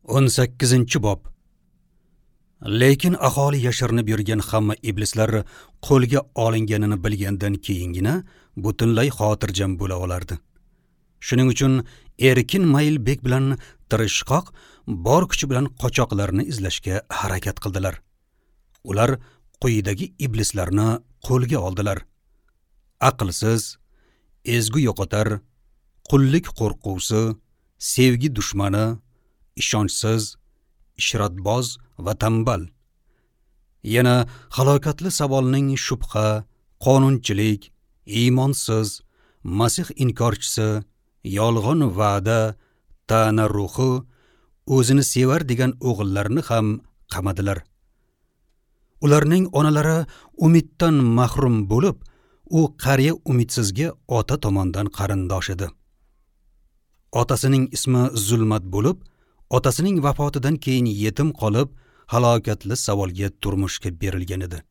18-bob. Lekin aholi yashirinib yurgan hamma iblislar qo'lga olinganini bilgandan keyingina butunlay xotirjam bo'la olardi. Shuning uchun erkin Maylbek bilan tirishqoq bor kuchi bilan qochoqlarni izlashga harakat qildilar. Ular quyidagi iblislarni qo'lga oldilar: aqlsiz, ezgu yo'qotar, qullik qo'rquvsi, sevgi dushmani, ishonchsiz, ishratboz va tambal. Yana halokatli savolning shubha, qonunchilik, iymonsiz, masih inkorchisi, yolg'on va'da, ta'na ruhi, o'zini sevar degan o'g'illarni ham qamadilar. Ularning onalari umiddan mahrum bo'lib, u qariya umidsizga ota tomondan qarindosh edi. Otasining ismi Zulmat bo'lib, otasining vafotidan keyin yetim qolib, halokatli savolga turmushga berilgan edi.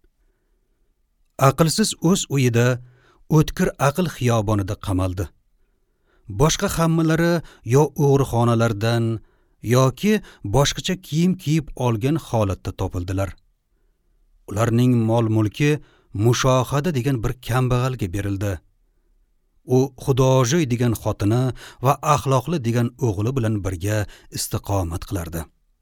Aqlsiz o'z uyida, o'tkir aql xiyobonida qamaldi. Boshqa hammalari yo o'g'rixonalardan yoki boshqacha kiyim kiyib olgan holatda topildilar. Ularning mol-mulki Mushohada degan bir kambag'alga berildi. U Xudojo'y degan xotini va axloqli degan o'g'li bilan birga istiqomat qilardi.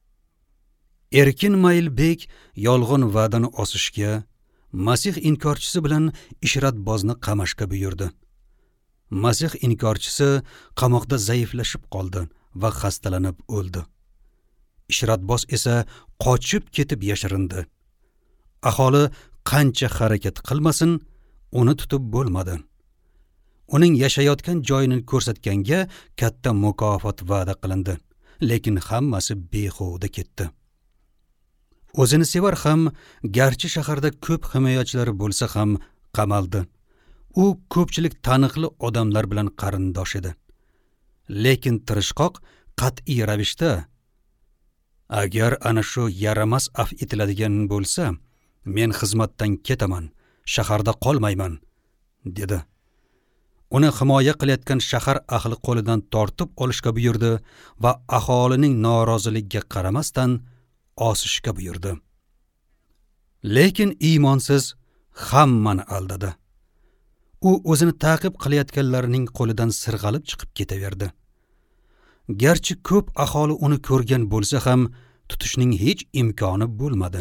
Erkin Maylbek yolg'on va'dani osishga, masih inkorchisi bilan ishratbozni qamashga buyurdi. Masih inkorchisi qamoqda zaiflashib qoldi va xastalanib o'ldi. Ishratboz esa qochib ketib yashirindi. Aholi qancha harakat qilmasin, uni tutib bo'lmadi. Uning yashayotgan joyini ko'rsatganga katta mukofot va'da qilindi, lekin hammasi behuda ketdi. O'zini sevar ham, garchi shaharda ko'p himoyachilari bo'lsa ham qamaldi. U ko'pchilik taniqli odamlar bilan qarindosh edi. Lekin tirishqoq qat'iy ravishda: agar ana shu yaramas af etiladigan bo'lsa, men xizmatdan ketaman, shaharda qolmayman, dedi. Uni himoya qilayotgan shahar ahli qo'lidan tortib olishga buyurdi va aholining noroziligiga qaramasdan osishga buyurdi. Lekin iymonsiz hammani aldadi. U o'zini ta'qib qilayotganlarning qo'lidan sirg'alib chiqib ketaverdi. Garchi ko'p aholi uni ko'rgan bo'lsa ham, tutishning hech imkoni bo'lmadi.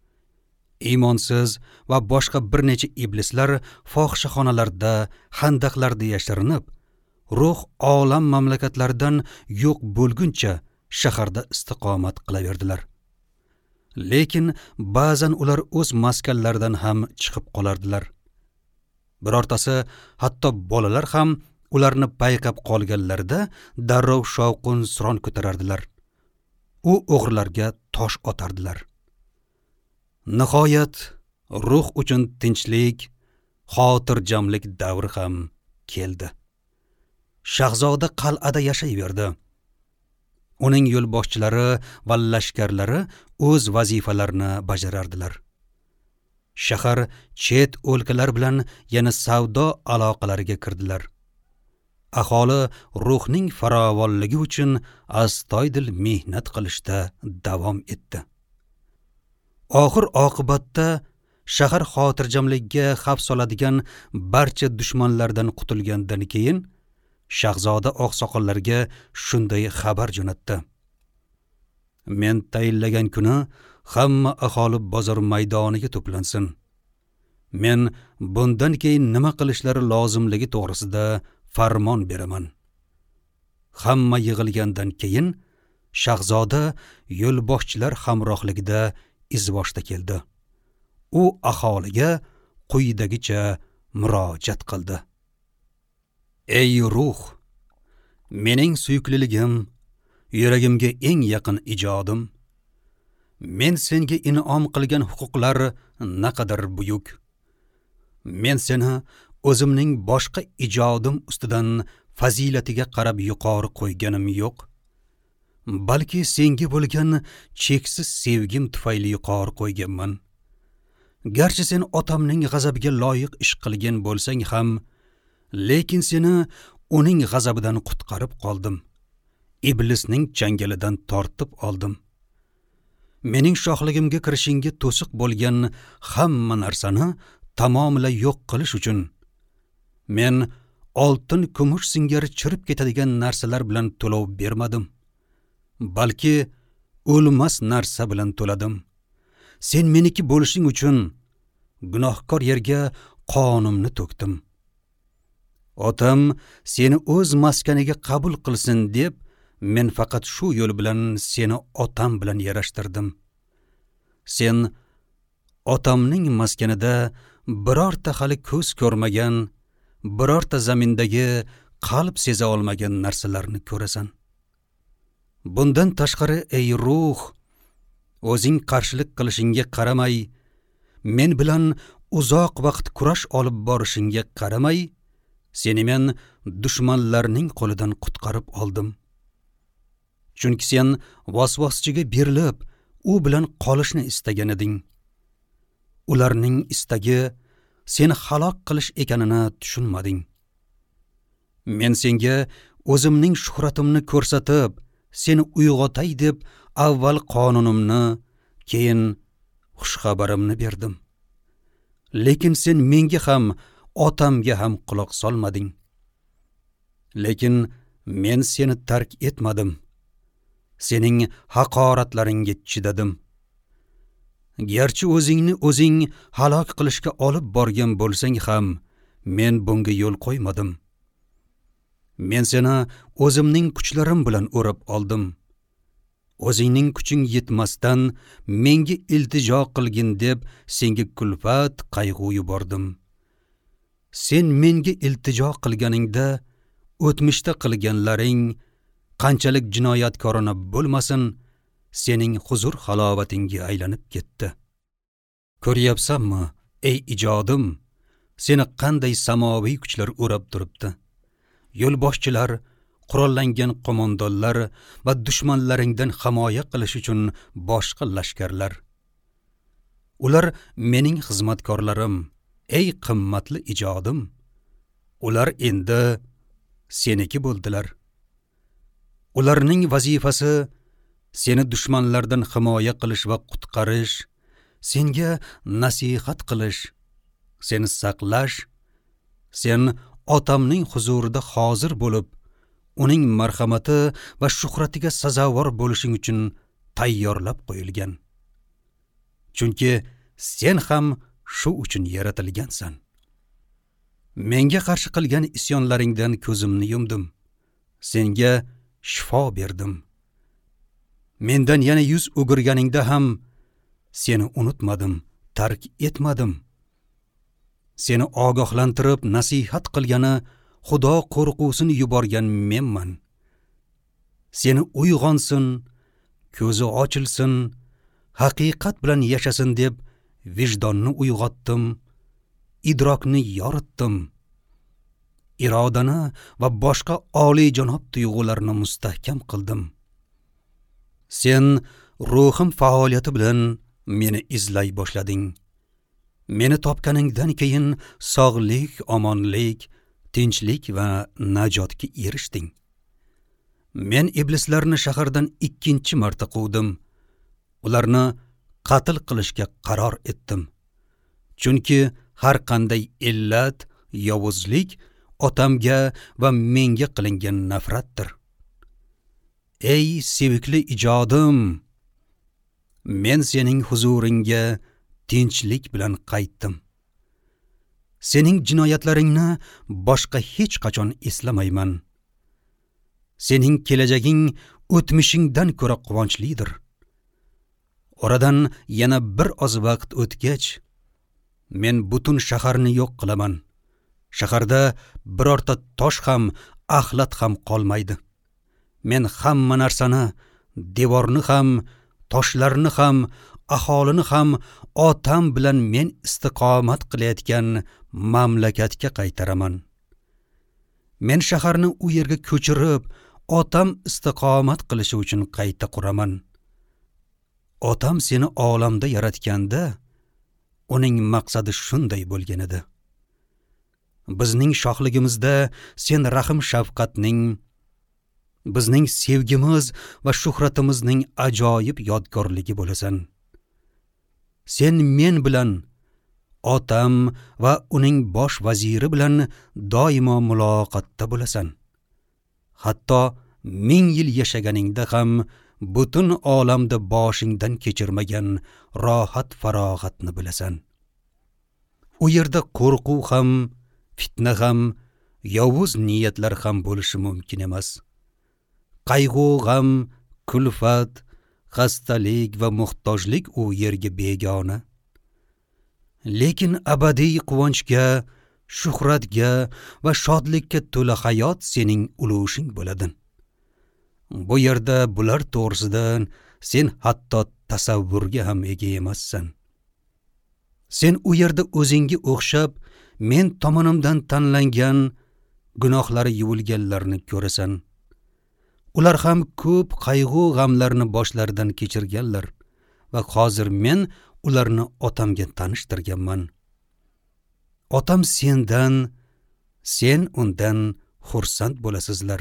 Iymonsiz va boshqa bir necha iblislar fohishaxonalarda, handaqlarda yashirinib, ruh olam mamlakatlaridan yo'q bo'lguncha shaharda istiqomat qilaverdilar. Lekin ba'zan ular o'z maskanlaridan ham chiqib qolardilar. Birortasi, hatto bolalar ham ularni payqab qolganlarida darrov shovqin suron ko'tarardilar. U o'g'rilarga tosh otardilar. Nihoyat ruh uchun tinchlik, xotirjamlik davri ham keldi. Shahzoda qal'ada yashayverdi. Uning yo'lboshchilari va lashkarlari o'z vazifalarini bajarardilar. Shahar chet o'lkalar bilan yana savdo aloqalariga kirdilar. Aholi ruhning farovonligi uchun astoydil mehnat qilishda davom etdi. Oxir oqibatda shahar xotirjamligiga xavf soladigan barcha dushmanlardan qutulgandan keyin Shahzoda oqsoqollarga shunday xabar jo'natdi: men tayinlagan kuni hamma aholi bozor maydoniga to'plansin. Men bundan keyin nima qilishlari lozimligi to'g'risida farmon beraman. Hamma yig'ilgandan keyin Shahzoda yo'lboshchilar hamrohligida izvoshda keldi. U aholiga quyidagicha murojaat qildi: ey ruh, mening suyukliligim, yuragimga eng yaqin ijodim, men senga in'om qilgan huquqlar naqadar buyuk. Men seni o'zimning boshqa ijodim ustidan fazilatiga qarab yuqori qo'yganim yo'q, balki senga bo'lgan cheksiz sevgim tufayli yuqori qo'yganman. Garchi sen otamning g'azabiga loyiq ish qilgan bo'lsang ham, lekin seni uning g'azabidan qutqarib qoldim. iblisning changalidan tortib oldim. Mening shohligimga kirishingga to'siq bo'lgan hamma narsani tamomila yo'q qilish uchun men oltin, kumush singari chirib ketadigan narsalar bilan to'lov bermadim, balki o'lmas narsa bilan to'ladim. Sen meniki bo'lishing uchun gunohkor yerga qonimni to'kdim. Otam seni o'z maskaniga qabul qilsin deb, men faqat shu yo'l bilan seni otam bilan yarashtirdim. Sen otamning maskanida birorta hali ko'z ko'rmagan, birorta zamindagi qalb seza olmagan narsalarni ko'rasan. Bundan tashqari ey ruh, o'zing qarshilik qilishingga qaramay, men bilan uzoq vaqt kurash olib borishingga qaramay, seni men dushmanlarning qo'lidan qutqarib oldim. Chunki sen vasvaschiga berilib, u bilan qolishni istagan eding. Ularning istagi seni halok qilish ekanini tushunmading. Men senga o'zimning shuhratimni ko'rsatib, seni uyg'otay deb avval qonunimni, keyin xushxabarimni berdim. Lekin sen menga ham, otamga ham quloq solmading. Lekin men seni tark etmadim. Sening haqoratlaringga chidadim. Garchi o'zingni o'zing halok qilishga olib borgan bo'lsang ham, men bunga yo'l qo'ymadim. Men seni o'zimning kuchlarim bilan o'rab oldim. O'zingning kuching yetmasdan menga iltijo qilgin deb senga kulfat, qayg'u yubordim. Sen menga iltijo qilganingda o'tmishda qilganlaring qanchalik jinoyatkorona bo'lmasin, sening huzur halovatingga aylanib ketdi. Ko'ryapsanmi, ey ijodim, seni qanday samoviy kuchlar o'rab turibdi. Yo'lboshchilar, qurollangan qo'mondonlar va dushmanlaringdan himoya qilish uchun boshqa lashkarlar. Ular mening xizmatkorlarim, ey qimmatli ijodim. Ular endi seniki bo'ldilar. Ularning vazifasi seni dushmanlardan himoya qilish va qutqarish, senga nasihat qilish, seni saqlash, sen otamning huzurida hozir bo'lib, uning marhamati va shuhratiga sazovor bo'lishing uchun tayyorlab qo'yilgan. Chunki sen ham shu uchun yaratilgansan. Menga qarshi qilgan isyonlaringdan ko'zimni yumdim. Senga shifo berdim. Mendan yana yuz o'girganingda ham seni unutmadim, tark etmadim. Seni ogohlantirib nasihat qilgani Xudo qo'rquvsini yuborgan menman. Seni uyg'onsin, ko'zi ochilsin, haqiqat bilan yashasin deb vijdonni uyg'otdim, idrokni yoritdim. Irodani va boshqa oliyjanob tuyg'ularni mustahkam qildim. Sen ruhim faoliyati bilan meni izlay boshlading. Meni topganingdan keyin sog'lik, omonlik, tinchlik va najotga erishding. Men iblislarni shahardan 2-chi marta quvdim. Ularni qatl qilishga qaror etdim. Chunki har qanday illat, yovuzlik otamga va menga qilingan nafratdir. Ey sevikli ijodim, men sening huzuringga tinchlik bilan qaytdim. Sening jinoyatlaringni boshqa hech qachon eslamayman. Sening kelajaging o'tmishingdan ko'ra quvonchlidir. Oradan yana bir oz vaqt o'tgach, men butun shaharni yo'q qilaman. Shaharda birorta tosh ham, axlat ham qolmaydi. Men hamma narsani, devorni ham, toshlarni ham, aholini ham otam bilan men istiqomat qilayotgan mamlakatga qaytaraman. Men shaharni u yerga ko'chirib, otam istiqomat qilishi uchun qayta quraman. Otam seni olamda yaratganda, uning maqsadi shunday bo'lgan edi. Bizning shohligimizda sen rahim shafqatning, bizning sevgimiz va shuhratimizning ajoyib yodgorligi bo'lasan. Sen men bilan, otam va uning bosh vaziri bilan doimo muloqotda bo'lasan. Hatto 1000 yil yashaganingda ham butun olamda boshingdan kechirmagan rohat farog'atni bilasan. U yerda qo'rquv ham, fitna ham, yovuz niyatlar ham bo'lishi mumkin emas. Qayg'u, g'am, kulfat, xastalik va muhtojlik u yerga begona. Lekin abadiy quvonchga, shuhratga va shodlikka to'la hayot sening ulushing bo'ladi. Bu yerda bular to'g'risidan sen hatto tasavvurga ham ega emassan. Sen u yerda o'zingga o'xshab, men tomonimdan tanlangan, gunohlari yuvilganlarni ko'rasan. Ular ham ko'p qayg'u g'amlarni boshlaridan kechirganlar va hozir men ularni otamga tanishtirganman. Otam sendan, sen undan xursand bo'lasizlar.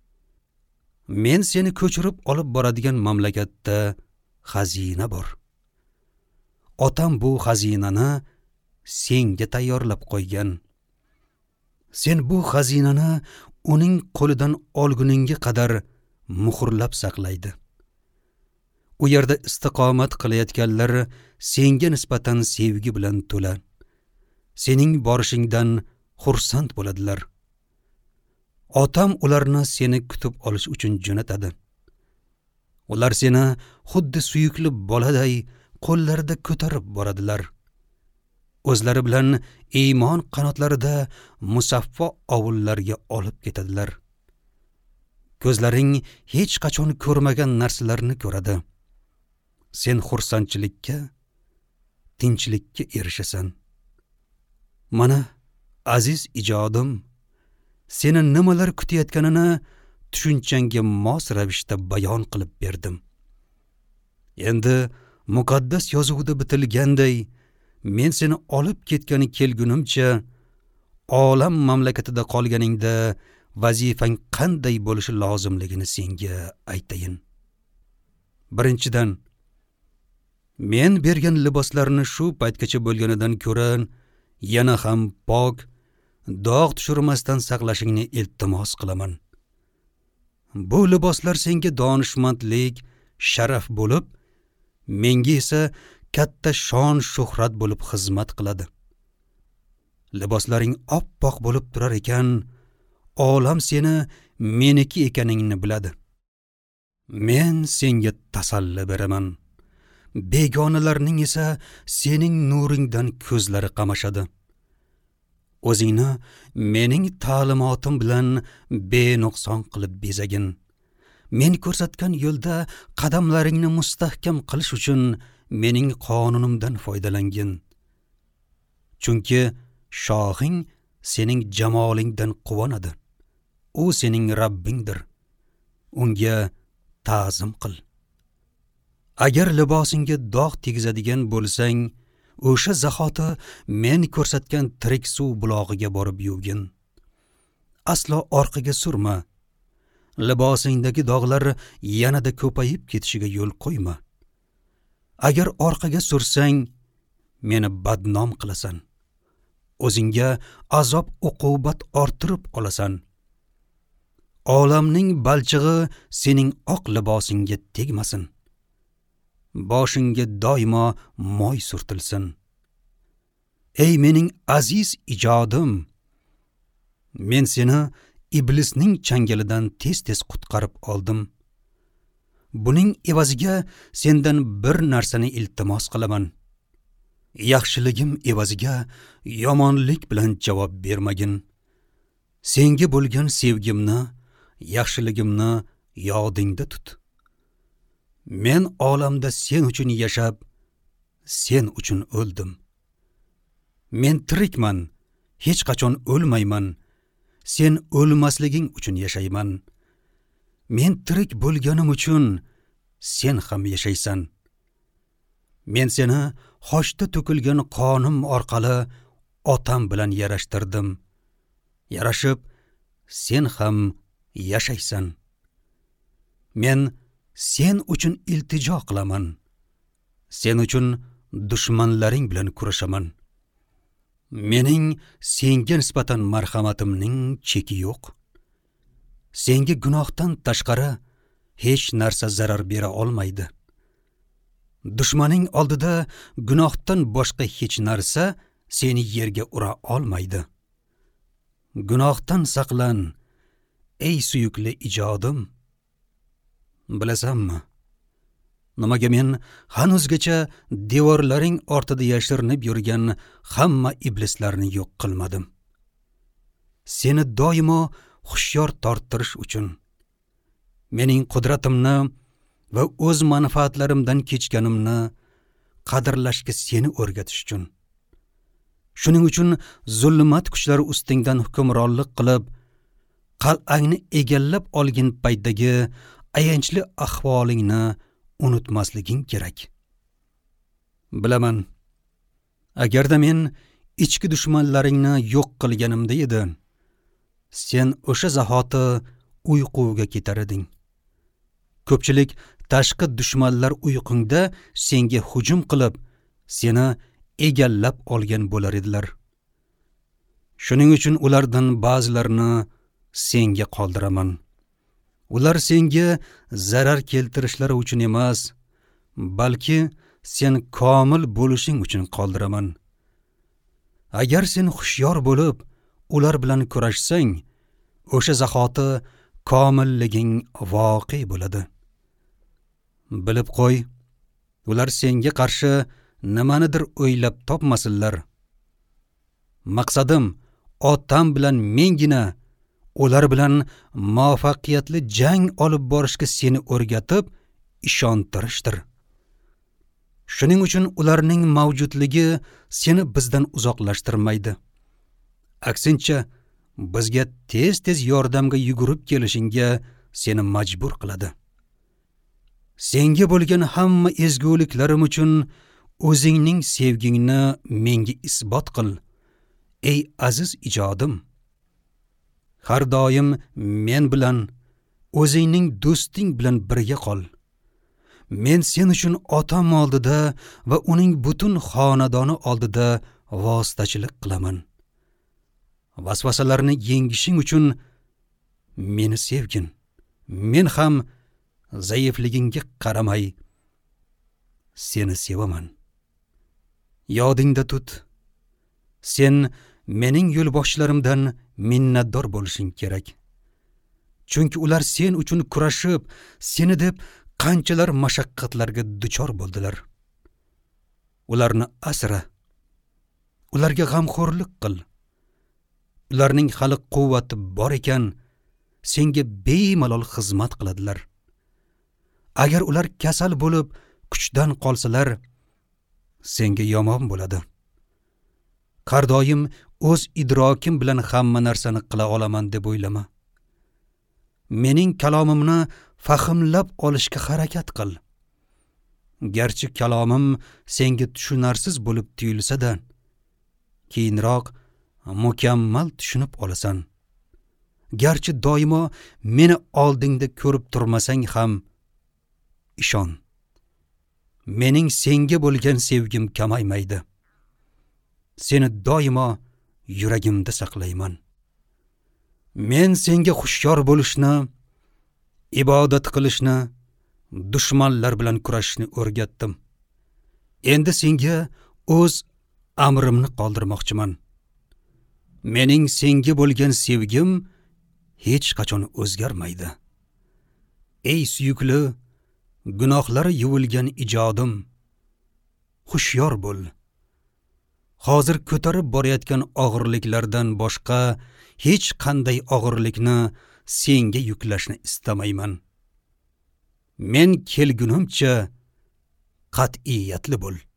Men seni ko'chirib olib boradigan mamlakatda xazina bor. Otam bu xazinani senga tayyorlab qo'ygan. Sen bu xazinani uning qo'lidan olguningga qadar muhrlab saqlaydi. U yerda istiqomat qilayotganlar senga nisbatan sevgi bilan to'la. Sening borishingdan xursand bo'ladilar. Otam ularni seni kutib olish uchun jo'natadi. Ular seni xuddi suyukli boladay qo'llarida ko'tarib boradilar. O'zlari bilan iymon qanotlarida musaffo ovullarga olib ketadilar. Ko'zlaring hech qachon ko'rmagan narsalarni ko'radi. Sen xursandchilikka, tinchlikka erishasan. Mana, aziz ijodim, seni nimalar kutayotganini tushunchangga mos ravishda bayon qilib berdim. Endi muqaddas yozuvda bitilganday, men seni olib ketgani kelgunimcha, olam mamlakatida qolganingda vazifang qanday bo'lishi lozimligini senga aytayin. Birinchidan, men bergan liboslarni shu paytgacha bo'lganidan ko'ra yana ham pok, dog' tushirmasdan saqlashingni iltimos qilaman. Bu liboslar senga donishmandlik, sharaf bo'lib, menga esa katta shon shuhrat bo'lib xizmat qiladi. Liboslaring oppoq bo'lib turar ekan, olam seni meniki ekaningni biladi. Men senga tasalli beraman. Begonalarning esa sening nuringdan ko'zlari qamashadi. O'zingni mening ta'limotim bilan benuqson qilib bezagin. Men ko'rsatgan yo'lda qadamlaringni mustahkam qilish uchun mening qonunimdan foydalangin. Chunki shohing sening jamolingdan quvonadi. U sening Rabbingdir. Unga ta'zim qil. Agar libosingga dog' tegizadigan bo'lsang, o'sha zahoti men ko'rsatgan tirik suv bulog'iga borib yuvgin. Aslo orqaga surma. Libosingdagi dog'lar yanada ko'payib ketishiga yo'l qo'yma. Agar orqaga sursang, meni badnom qilasan. O'zingga azob uqubat orttirib olasan. Olamning balchig'i sening oq libosingga tegmasin. Boshingga doimo moy surtilsin. Ey mening aziz ijodim, men seni iblisning changalidan tez-tez qutqarib oldim. Buning evaziga sendan bir narsani iltimos qilaman. Yaxshiligim evaziga yomonlik bilan javob bermagin. Senga bo'lgan sevgimni, yaxshiligimni yodingda tut. Men olamda sen uchun yashab, sen uchun o'ldim. Men tirikman, hech qachon o'lmayman. Sen o'lmasliging uchun yashayman. Men tirik bo'lganim uchun sen ham yashaysan. Men seni xoshda to'kilgan qonim orqali otam bilan yarashtirdim. Yarashib, sen ham yashaysan. Men sen uchun iltijo qilaman. Sen uchun dushmanlaring bilan kurashaman. Mening senga nisbatan marhamatimning cheki yo'q. Senga gunohdan tashqari hech narsa zarar bera olmaydi. Dushmaning oldida gunohdan boshqa hech narsa seni yerga ura olmaydi. Gunohdan saqlan, ey suyukli ijodim. Bilasanmi? Nimaga men hanuzgacha devorlaring ortida yashirinib yurgan hamma iblislarni yo'q qilmadim? Seni doimo hushyor torttirish uchun, mening qudratimni va o'z manfaatlarimdan kechganimni qadrlashga seni o'rgatish uchun. Shuning uchun zulmat kuchlari ustingdan hukmronlik qilib, qal'angni egallab olgan paytdagi ayanchli ahvolingni unutmasliging kerak. Bilaman, agarda men ichki dushmanlaringni yo'q qilganimda edi, sen o'sha zahoti uyquga ketar eding. Ko'pchilik tashqi dushmanlar uyqungda senga hujum qilib, seni egallab olgan bo'lar edilar. Shuning uchun ulardan ba'zilarini senga qoldiraman. Ular senga zarar keltirishlari uchun emas, balki sen komil bo'lishing uchun qoldiraman. Agar sen hushyor bo'lib, ular bilan kurashsang, o'sha zahoti komilliging voqe bo'ladi. Bilib qo'y, ular senga qarshi nimanidir o'ylab topmasinlar. Maqsadim otam bilan mengina ular bilan muvaffaqiyatli jang olib borishga seni o'rgatib, ishontirishdir. Shuning uchun ularning mavjudligi seni bizdan uzoqlashtirmaydi. Aksincha, bizga tez-tez yordamga yugurib kelishingga seni majbur qiladi. Senga bo'lgan hamma ezguliklarim uchun o'zingning sevgingni menga isbot qil, ey aziz ijodim. Har doim men bilan, o'zingning do'sting bilan birga qol. Men sen uchun otam oldida va uning butun xonadoni oldida vositachilik qilaman. Vasvasalarni yengishing uchun meni sevgin. Men ham zaifligingga qaramay seni sevaman. Yodingda tut, sen mening yo'lboshlarimdan minnatdor bo'lishing kerak. Chunki ular sen uchun kurashib, seni deb qanchalar mashaqqatlarga duchor bo'ldilar. Ularni asra, ularga g'amxo'rlik qil. Ularning hali quvvati bor ekan, senga bemalol xizmat qiladilar. Agar ular kasal bo'lib, kuchdan qolsalar, senga yomon bo'ladi. Har doim o'z idrokim bilan hamma narsani qila olaman deb o'ylama. Mening kalomimni fahmlab olishga harakat qil. Garchi kalomim senga tushunarsiz bo'lib tuyulsa-da, keyinroq mukammal tushunib olasan. Garchi doimo meni oldingda ko'rib turmasang ham, ishon. Mening senga bo'lgan sevgim kamaymaydi. Seni doimo yuragimda saqlayman. Men senga hushyor bo'lishni, ibodat qilishni, dushmanlar bilan kurashishni o'rgatdim. Endi senga o'z amrimni qoldirmoqchiman. Mening senga bo'lgan sevgim hech qachon o'zgarmaydi. Ey suyukli, gunohlari yuvilgan ijodim, hushyor bo'l. Hozir ko'tarib borayotgan og'irliklardan boshqa hech qanday og'irlikni senga yuklashni istamayman. Men kelgunimcha qat'iyatli bo'l.